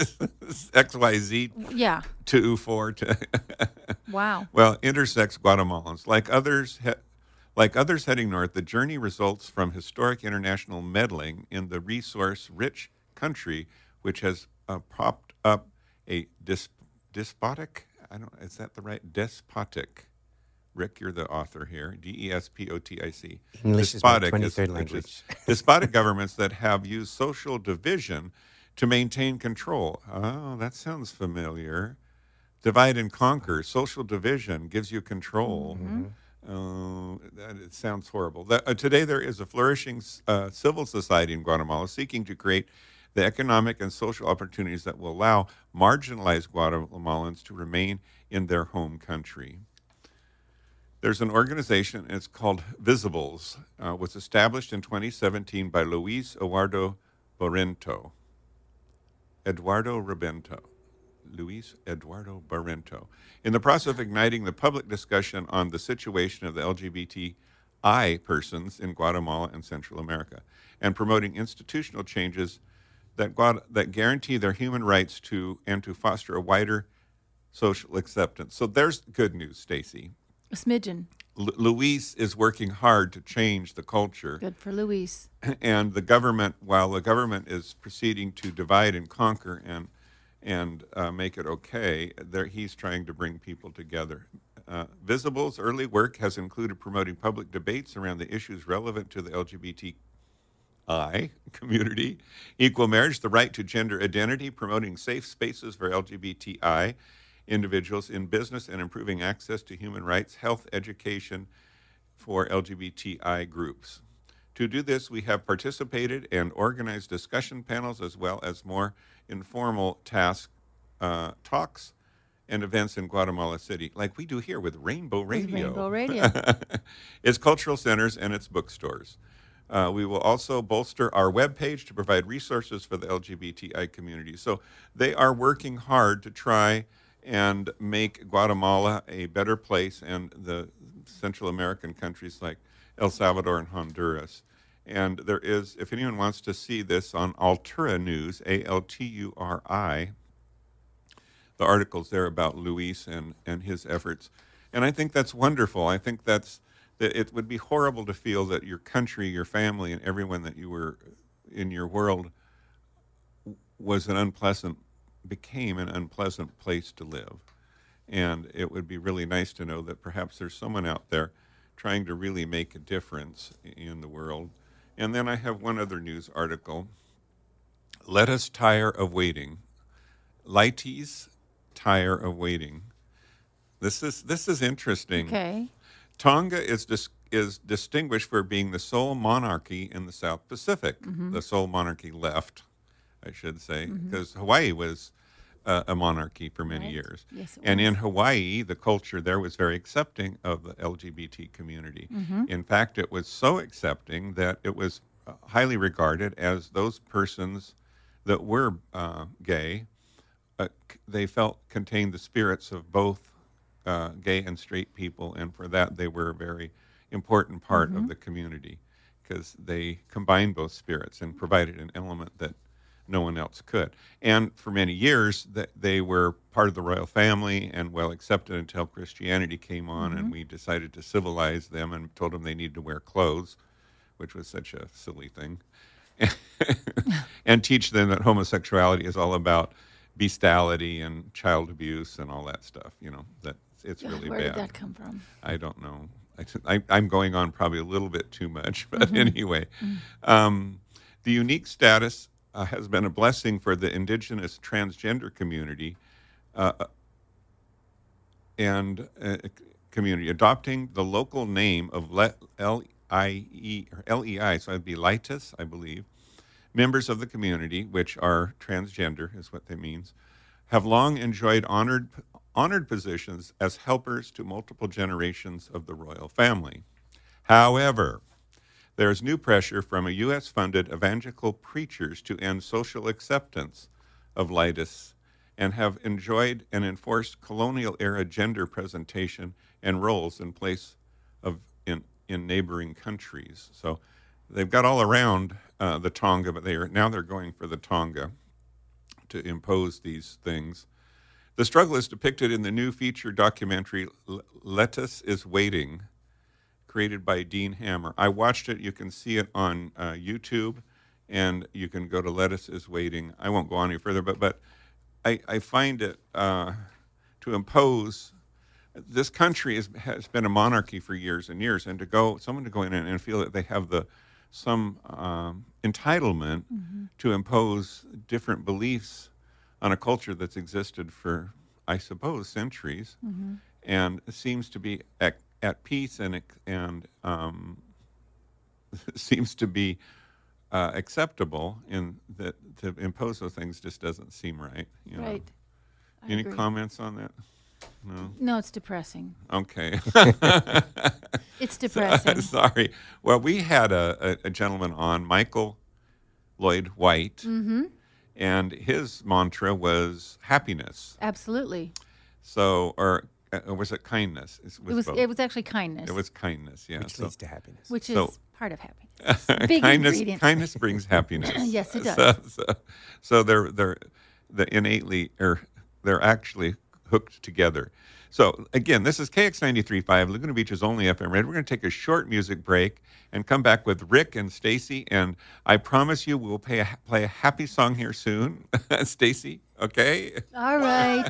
X Y Z Yeah. two four to Wow. well, intersex Guatemalans. Like others, he- like others heading north, the journey results from historic international meddling in the resource-rich country, which has uh, propped up a dis- despotic. I don't. Is that the right despotic? Rick, you're the author here. D E S P O T I C. English is my Despotic twenty-third which language. is despotic governments that have used social division to maintain control. Oh, that sounds familiar. Divide and conquer. Social division gives you control. Oh, that, it sounds horrible. That, uh, today, there is a flourishing uh, civil society in Guatemala seeking to create the economic and social opportunities that will allow marginalized Guatemalans to remain in their home country. There's an organization, it's called Visibles. Uh, was established in twenty seventeen by Luis Eduardo Borrento. Eduardo Rebento. Luis Eduardo Barrento. In the process of igniting the public discussion on the situation of the L G B T I persons in Guatemala and Central America, and promoting institutional changes that, Guad- that guarantee their human rights to and to foster a wider social acceptance. So there's good news, Stacy. A smidgen. L- Luis is working hard to change the culture. Good for Luis. And the government, while the government is proceeding to divide and conquer and and uh, make it okay, there he's trying to bring people together. Uh, Visible's early work has included promoting public debates around the issues relevant to the L G B T I community, equal marriage, the right to gender identity, promoting safe spaces for L G B T I individuals in business, and improving access to human rights, health, education for L G B T I groups. To do this, we have participated and organized discussion panels as well as more informal task uh, talks and events in Guatemala City, like we do here with Rainbow Radio. Rainbow Radio. Its cultural centers and its bookstores. Uh, we will also bolster our webpage to provide resources for the L G B T I community. So they are working hard to try and make Guatemala a better place, and the Central American countries like El Salvador and Honduras. And there is, if anyone wants to see this on Altura News, A L T U R I, the articles there about Luis and, and his efforts. And I think that's wonderful. I think that's that it would be horrible to feel that your country, your family, and everyone that you were in your world was an unpleasant, became an unpleasant place to live. And it would be really nice to know that perhaps there's someone out there trying to really make a difference in the world. And then I have one other news article. Let us tire of waiting. Lighties tire of waiting. This is this is interesting. Okay. Tonga is dis- is distinguished for being the sole monarchy in the South Pacific. Mm-hmm. The sole monarchy left, I should say, because mm-hmm. Hawaii was uh, a monarchy for many Right. years. Yes, it and was. in Hawaii, the culture there was very accepting of the L G B T community. Mm-hmm. In fact, it was so accepting that it was uh, highly regarded as those persons that were uh, gay, uh, c- they felt contained the spirits of both uh, gay and straight people, and for that they were a very important part Mm-hmm. of the community because they combined both spirits and provided an element that no one else could. And for many years, that they were part of the royal family and well accepted until Christianity came on, Mm-hmm. and we decided to civilize them and told them they needed to wear clothes, which was such a silly thing, and teach them that homosexuality is all about bestiality and child abuse and all that stuff. You know, that it's God, really where bad. did that come from? I don't know. I, I, I'm going on probably a little bit too much, but Mm-hmm. anyway. Um, the unique status uh, has been a blessing for the indigenous transgender community uh, and uh, community, adopting the local name of Le- L I E, or L E I, so it'd be Lightus, I believe. Members of the community, which are transgender, is what that means, have long enjoyed honored honored positions as helpers to multiple generations of the royal family. However, there is new pressure from a U S-funded evangelical preachers to end social acceptance of Lightus and have enjoyed and enforced colonial-era gender presentation and roles in place of in, in neighboring countries. So they've got all around uh, the Tonga, but they are now they're going for the Tonga to impose these things. The struggle is depicted in the new feature documentary L- Lettuce is Waiting, created by Dean Hammer. I watched it. You can see it on uh, YouTube, and you can go to Lettuce is Waiting. I won't go on any further, but but I, I find it uh, to impose. This country is, has been a monarchy for years and years, and to go someone to go in and, and feel that they have the some um, entitlement mm-hmm. to impose different beliefs on a culture that's existed for, I suppose, centuries, mm-hmm. and seems to be at, at peace and and um, seems to be uh, acceptable. In that to impose those things just doesn't seem right. You know? Right. I Any agree. comments on that? No. No, it's depressing. Okay. It's depressing. Sorry. Well, we had a, a, a gentleman on, Michael Lloyd White, Mm-hmm. and his mantra was happiness. Absolutely. So, or, uh, or was it kindness? It was, It was both. it was actually kindness, It was kindness, yeah. Which so, leads to happiness. which is so- part of happiness. Big kindness, ingredient. kindness brings happiness. Yes, it So, does. so, so they're they're the innately or they're actually hooked together. So again, this is K X ninety-three point five, Laguna Beach's only F M radio. We're going to take a short music break and come back with Rick and Stacy. And I promise you, we'll play a, play a happy song here soon, Stacy. Okay. All right.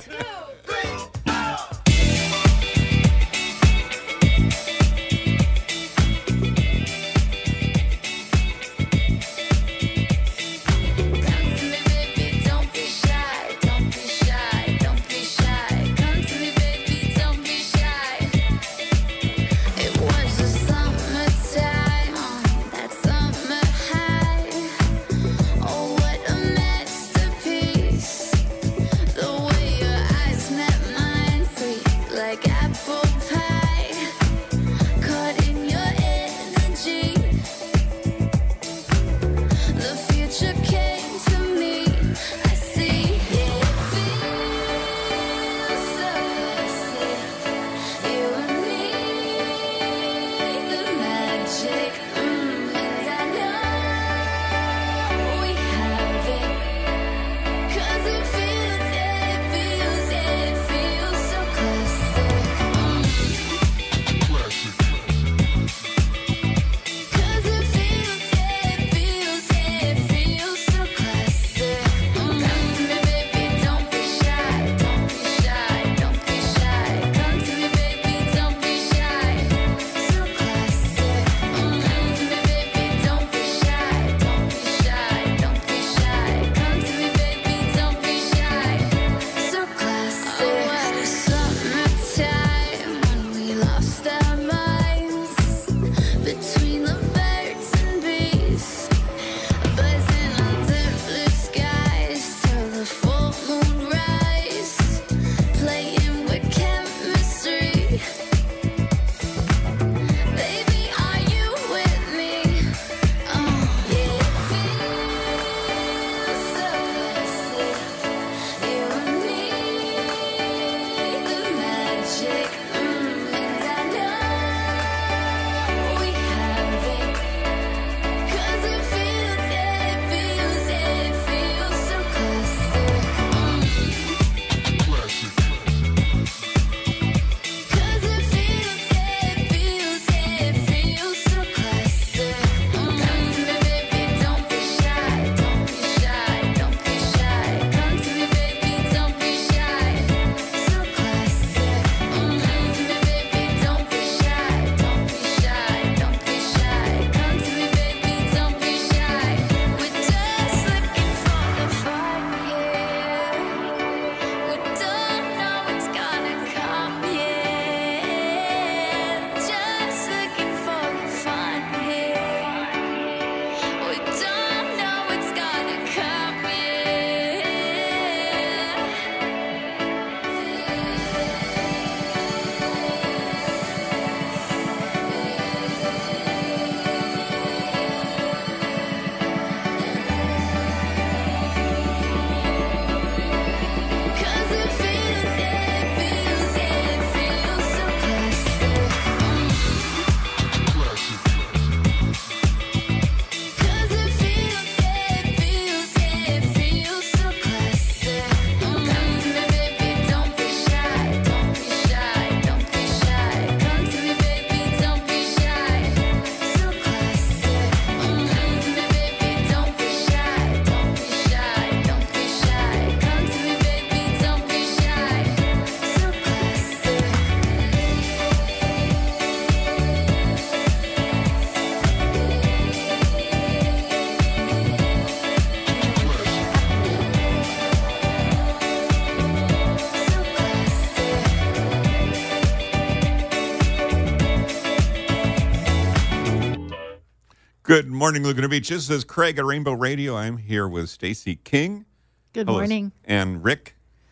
Good morning, Laguna Beach. This is Craig at Rainbow Radio. I'm here with Stacy King. Good Hello, morning. And Rick.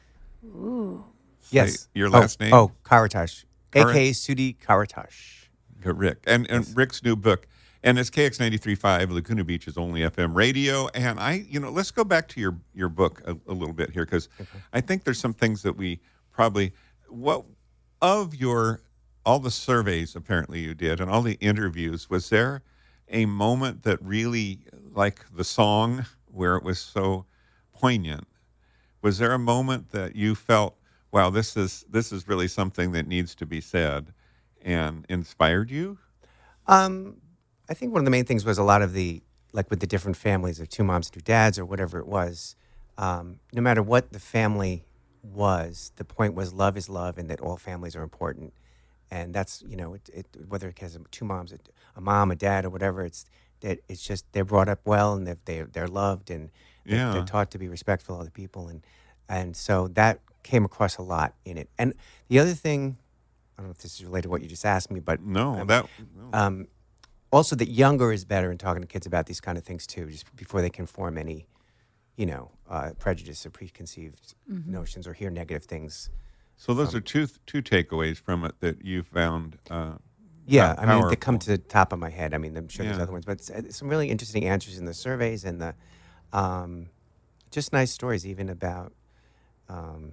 Ooh. Yes. Say your last oh, name? Oh, Karatash. Kara- A K A Sudi Karatash. Rick. And, and Yes. Rick's new book. And it's K X ninety-three point five, Laguna Beach's only F M radio. And I, you know, let's go back to your, your book a, a little bit here, because okay. I think there's some things that we probably, what of your, all the surveys apparently you did and all the interviews, was there a moment that really, like the song where it was so poignant, was there a moment that you felt, wow, this is, this is really something that needs to be said and inspired you? Um, I think one of the main things was a lot of the, like with the different families of two moms and two dads or whatever it was, um, no matter what the family was, the point was love is love and that all families are important. And that's, you know, it, it, whether it has two moms, a, a mom, a dad, or whatever, it's that it's just they're brought up well and they're, they're, they're loved and they're, yeah. they're taught to be respectful of other people. And, and so that came across a lot in it. And the other thing, I don't know if this is related to what you just asked me, but no, um, that no. Um, also that younger is better in talking to kids about these kind of things too, just before they can form any, you know, uh, prejudice or preconceived mm-hmm. notions or hear negative things. So those from, are two two takeaways from it that you found. Uh, yeah, I mean, powerful. they come to the top of my head. I mean, I'm sure yeah. there's other ones, but it's, it's some really interesting answers in the surveys and the, um, just nice stories, even about, um,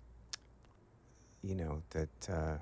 you know, that. Uh,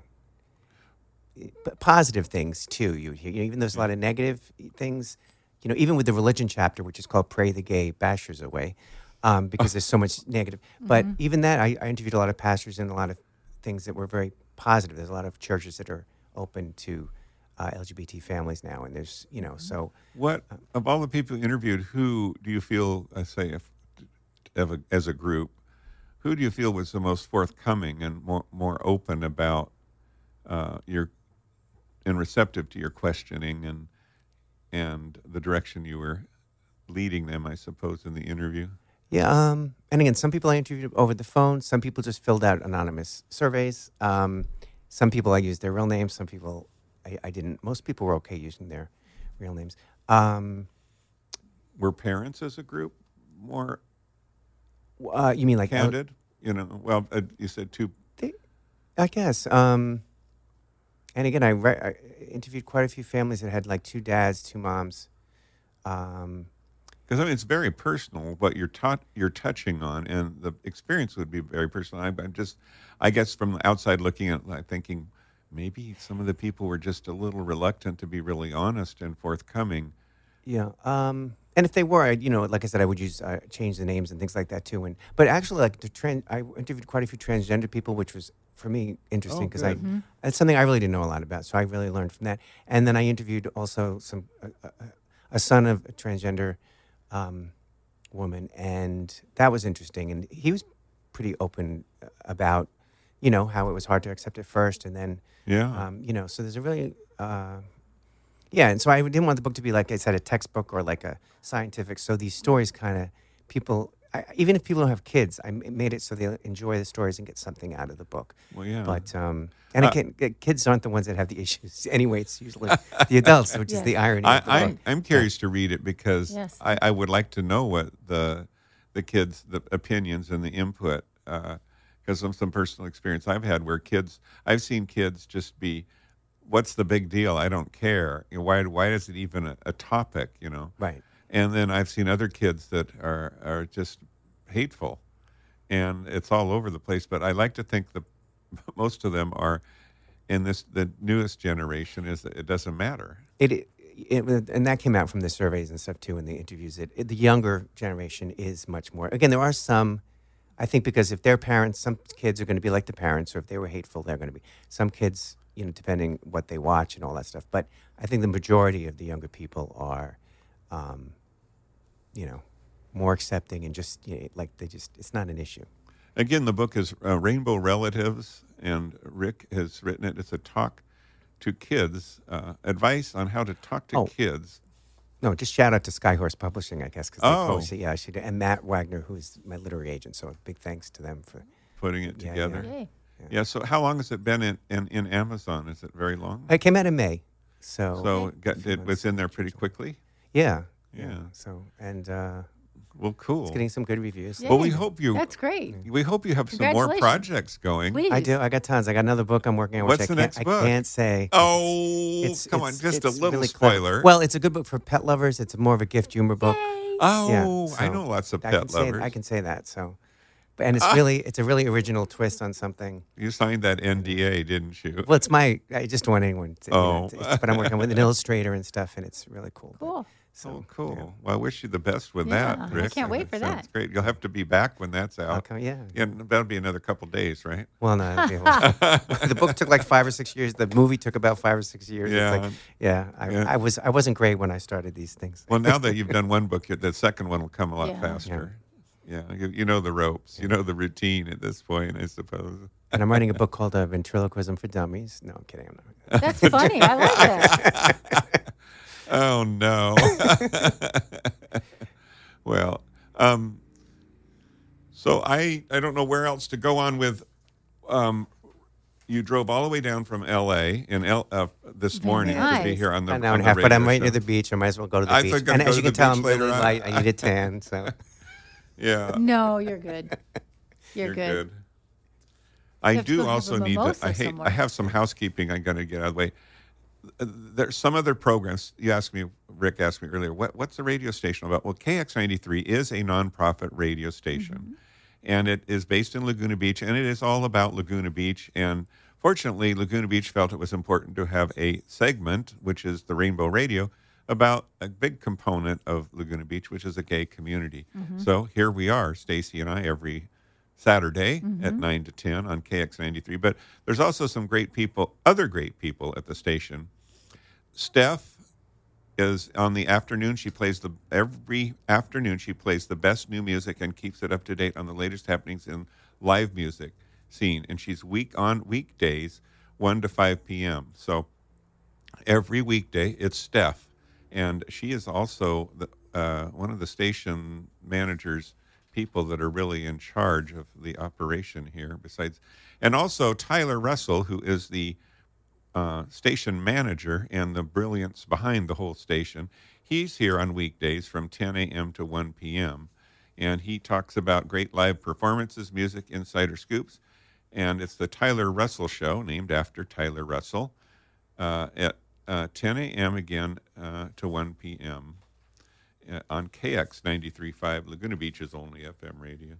But positive things too. You hear, you know, even though there's a lot of negative things, you know, even with the religion chapter, which is called "Pray the Gay Bashers Away," um, because there's so much negative. Mm-hmm. But even that, I, I interviewed a lot of pastors and a lot of things that were very positive. There's a lot of churches that are open to uh, L G B T families now, and there's, you know, so what uh, of all the people you interviewed, who do you feel, I say, if, if a, as a group, who do you feel was the most forthcoming and more more open about uh, your and receptive to your questioning and and the direction you were leading them, I suppose, in the interview? Yeah, um, and again, some people I interviewed over the phone. Some people just filled out anonymous surveys. Um, some people I used their real names. Some people I, I didn't. Most people were okay using their real names. Um, were parents as a group more uh, you mean like candid? Uh, you know, well, uh, you said two. They, I guess. Um, And again, I, re- I interviewed quite a few families that had like two dads, two moms. Um, Because I mean, it's very personal what you're taught, you're touching on, and the experience would be very personal. I, I'm just, I guess, from the outside looking at, like thinking, maybe some of the people were just a little reluctant to be really honest and forthcoming. Yeah, um, and if they were, I, you know, like I said, I would use uh, change the names and things like that too. And but actually, like the trans, I interviewed quite a few transgender people, which was for me interesting because oh, I Mm-hmm. that's something I really didn't know a lot about. So I really learned from that. And then I interviewed also some a, a, a son of a transgender um, woman, and that was interesting. And he was pretty open about, you know, how it was hard to accept at first, and then Yeah. um, you know, so there's a really. Uh, Yeah, and so I didn't want the book to be, like I said, a textbook or like a scientific. So these stories kind of, people, I, even if people don't have kids, I m- made it so they enjoy the stories and get something out of the book. Well, yeah. But, um, and Uh, again, uh, kids aren't the ones that have the issues. Anyway, it's usually the adults, which is Yes. the irony I, of the I'm book. I'm curious to read it because Yes. I, I would like to know what the the kids, the opinions and the input, because of some personal experience I've had where kids, I've seen kids just be, what's the big deal? I don't care. You know, why why is it even a, a topic? You know. Right. And then I've seen other kids that are are just hateful, and it's all over the place. But I like to think the most of them are in this the newest generation is that it doesn't matter. It, it, it and that came out from the surveys and stuff too in the interviews. It, it the younger generation is much more. Again, there are some. I think because if their parents, some kids are going to be like the parents, or if they were hateful, they're going to be. Some kids, you know, depending what they watch and all that stuff. But I think the majority of the younger people are, um, you know, more accepting and just you know, like they just it's not an issue. Again, the book is uh, Rainbow Relatives, and Rick has written it. It's a talk to kids, uh, advice on how to talk to Oh. kids. No, just shout out to Skyhorse Publishing, I guess, because they Oh. published it. Yeah, I should. And Matt Wagner, who's my literary agent. So big thanks to them for. Putting it Yeah, together. yeah. Yay. Yeah. So how long has it been in, in, in Amazon? Is it very long? It came out in May, so. So it, got, few it was months. in there pretty quickly. Yeah. Yeah. So and uh, Well, cool. It's getting some good reviews. Yeah. Well, we hope you. That's great. We hope you have some more Congratulations. projects going. Please. I do. I got tons. I got another book I'm working on. What's which the I can't, next book? I can't say. Oh, It's- come on, it's- just a it's little really clever. spoiler. Well, it's a good book for pet lovers. It's more of a gift humor book. oh, Yeah, I so know lots of I pet can say, lovers. I can say that. So, But- and it's really it's a really original twist on something. You signed that N D A, didn't you? Well, it's my. I just don't want anyone. To, you know, Oh. it's- but I'm working with an illustrator and stuff, and it's really cool. But- Cool. So Oh, cool. yeah. Well, I wish you the best with Yeah, that, I Rick. can't wait for sounds that. Great. You'll have to be back when that's I'll out. come- yeah. Yeah, that'll be another couple days, right? Well, no. it'd be a while. The book took like five or six years. The movie took about five or six years. It's Yeah. like, yeah. I, Yeah. I was I wasn't great when I started these things. Well, now that you've done one book, the second one will come a lot Yeah. faster. Yeah, you, you know the ropes. You know the routine at this point, I suppose. And I'm writing a book called uh, Ventriloquism for Dummies. No, I'm kidding. I'm not. That's funny. I like that. Oh no. Well, um, so I I don't know where else to go on with. Um, you drove all the way down from L A in L uh, this morning to be nice. here on the An hour on and the a half, but I'm radio right near show. the beach. I might as well go to the I beach. think I'm And gonna as go you to can the tell, beach I'm later really on. light. I need a tan. So Yeah, No, you're good. You're, you're good. good. I You have to do go have a also need to. mimosa I hate. somewhere. I have some housekeeping I got to get out of the way. Uh, There's some other programs. You asked me, Rick asked me earlier, what, what's the radio station about? Well, K X ninety-three is a nonprofit radio station, Mm-hmm. and it is based in Laguna Beach, and it is all about Laguna Beach. And fortunately, Laguna Beach felt it was important to have a segment, which is the Rainbow Radio, about a big component of Laguna Beach, which is a gay community. Mm-hmm. So here we are, Stacy and I, every Saturday Mm-hmm. at nine to ten on K X ninety-three. But there's also some great people, other great people at the station. Steph is on the afternoon. She plays the every afternoon. She plays the best new music and keeps it up to date on the latest happenings in live music scene. And she's week on weekdays, one to five p.m. So every weekday, it's Steph, and she is also the, uh, one of the station managers, people that are really in charge of the operation here. Besides, and also Tyler Russell, who is the uh, station manager and the brilliance behind the whole station. He's here on weekdays from ten a.m. to one p.m. And he talks about great live performances, music, insider scoops. And it's the Tyler Russell Show, named after Tyler Russell, uh, at uh, ten a.m. again uh, to one p.m. uh, on K X ninety-three point five, Laguna Beach's only F M radio.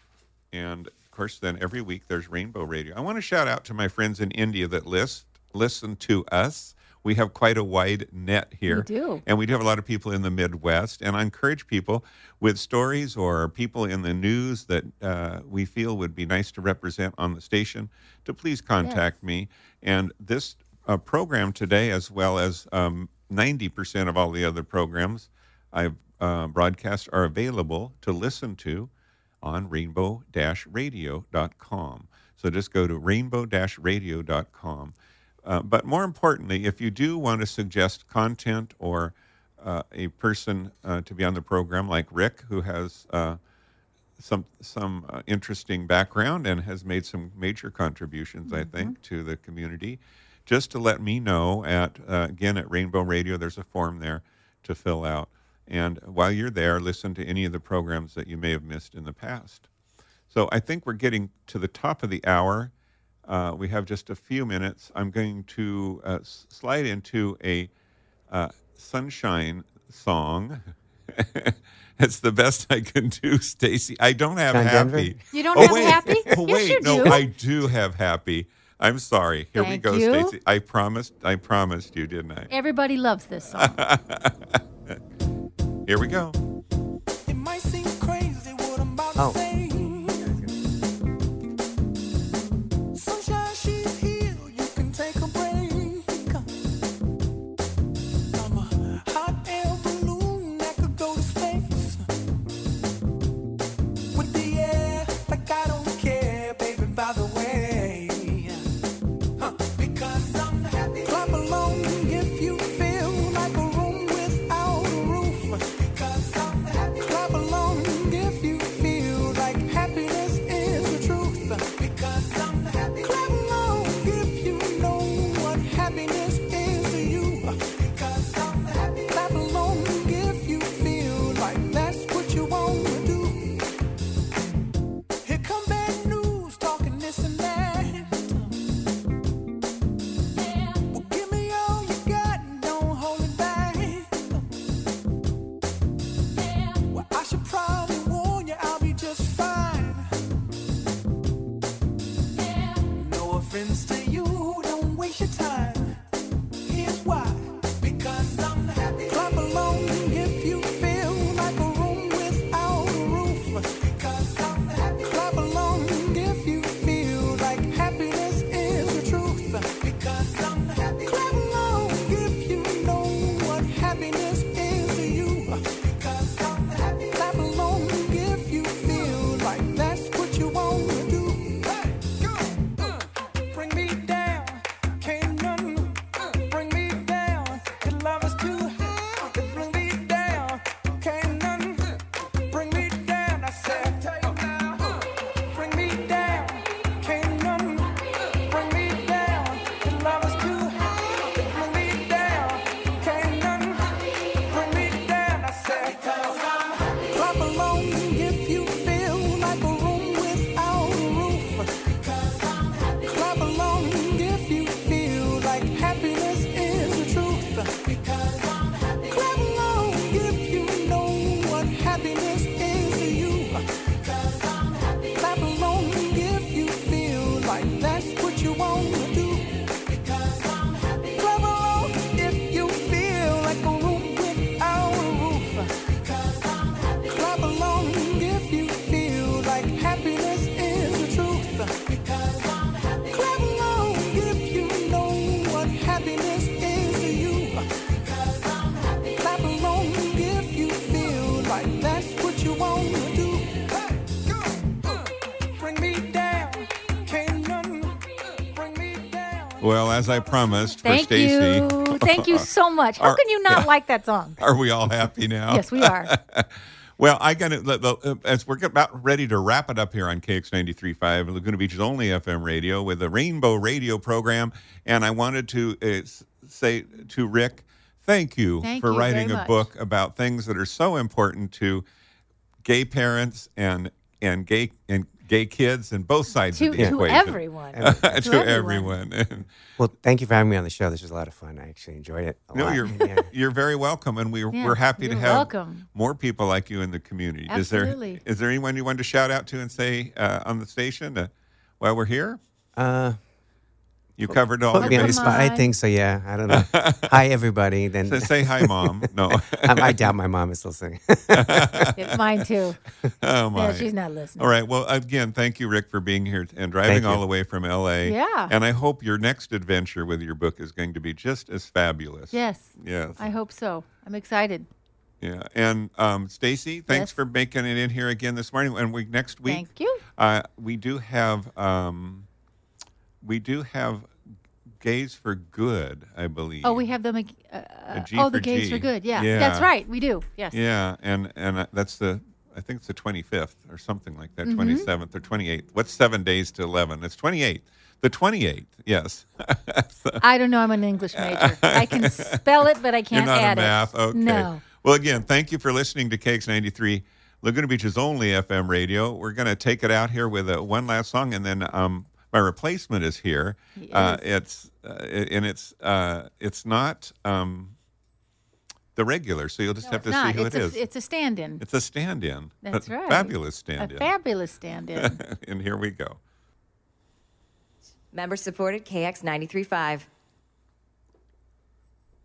And, of course, then every week there's Rainbow Radio. I want to shout out to my friends in India that list, listen to us. We have quite a wide net here. We do. And we do have a lot of people in the Midwest. And I encourage people with stories or people in the news that uh, we feel would be nice to represent on the station to please contact me. And this uh, program today, as well as um, ninety percent of all the other programs I've uh, broadcast, are available to listen to on rainbow dash radio dot com. So just go to rainbow dash radio dot com. Uh, but more importantly, if you do want to suggest content or uh, a person uh, to be on the program like Rick, who has uh, some some uh, interesting background and has made some major contributions, I think, to the community, just to let me know at, uh, again, at Rainbow Radio, there's a form there to fill out. And while you're there, listen to any of the programs that you may have missed in the past. So I think we're getting to the top of the hour. Uh, we have just a few minutes. I'm going to uh, s- slide into a uh, sunshine song. It's the best I can do, Stacy. I don't have John Denver? happy. You don't oh, have wait. happy? Oh, Yes, wait. you no, do. I do have happy. I'm sorry. Here we Thank go, you. Stacy. I promised. I promised you, didn't I? Everybody loves this song. Here we go. It might seem crazy what I'm about Oh. to say. Sunshine, she's here. You can take a break. I'm a hot air balloon that could go to space. With the air, like I don't care, baby, by the way. Huh. Because I'm happy. Clap along if you feel like a room without a roof. Because I'm happy. Clap along if you feel happens to you. Don't waste your time. Here's why. Because I'm happy. Clap along if you feel like a room without a roof. Because I'm happy. Clap along if you feel like happiness is the truth. Because I'm happy. Clap along if you know what happiness is to you. Because I'm happy. Clap along if you feel like that's what you want to do. Hey, go. Uh, bring me down. Can't none uh, bring me down. Your love is too high. It bring me down. Can't none uh, bring me down. I said, uh, bring me down. Can't none uh, bring me down. Your love is too high. It bring me down. Can't none uh, bring me down. I said, clap along if you feel like a room without a roof. Clap along if you feel like happiness is the truth. Clap along if you know what happiness is to you. Clap along if you feel like that's what you want to do. Clap along if you feel like a room without a roof. Clap along if you feel like happiness is the truth. Clap along if you know what happiness is to you. Clap along if you feel like that's what you want to do. Hey, go. Uh, bring me down. Can't none uh, bring me down. Well, as I promised for Thank Stacy, you. Thank you so much. How Are- can you not yeah. like that song? are we all happy now? Yes, we are. Well, I got to, as we're about ready to wrap it up here on K X ninety-three point five, Laguna Beach's only F M radio with the Rainbow Radio program. And I wanted to uh, s- say to Rick, thank you Thank for you writing very a much. book about things that are so important to gay parents and and gay and gay kids and both sides To, of the to equation. everyone. to, To everyone. And, Well, thank you for having me on the show. This was a lot of fun. I actually enjoyed it a no, lot. you're Yeah. you're very welcome, and we, Yeah, we're happy to you're have welcome. more people like you in the community. Absolutely. Is there is there anyone you wanted to shout out to and say uh, on the station uh, while we're here? Uh, You covered all put the me on the Come spot. I on. think so, yeah. I don't know. Hi, everybody. Then So say hi, Mom. No. I, I doubt my mom is listening. Yeah, mine too. Oh, my. Yeah, she's not listening. All right. Well, again, thank you, Rick, for being here and driving Thank you. all the way from L A. Yeah. And I hope your next adventure with your book is going to be just as fabulous. Yes. Yes. I hope so. I'm excited. Yeah. And um, Stacy, thanks Yes. for making it in here again this morning. And we next week, Thank you. Uh, we do have um, we do have Gays for Good, I believe. Oh, we have them. ag- Uh, A G oh, for the gays G. for good. Yeah. Yeah. That's right. We do. Yes. Yeah, and and uh, that's the I think it's the twenty-fifth or something like Mm-hmm. that, twenty-seventh or twenty-eighth. What's seven days to eleven? It's twenty-eighth. The twenty-eighth. Yes. So- I don't know. I'm an English major. I can spell it, but I You're can't not add a math. it. Okay. No. Well, again, thank you for listening to K X ninety-three, Laguna Beach's only F M radio. We're going to take it out here with a, one last song, and then um, my replacement is here. He Uh, is. it's uh, and it's uh, it's not um, the regular, so you'll just No, have to it's not. see who it's it a, is. It's a stand-in. It's a stand-in. That's a right. Fabulous A stand-in. fabulous stand-in. And here we go. Member supported K X ninety-three point five.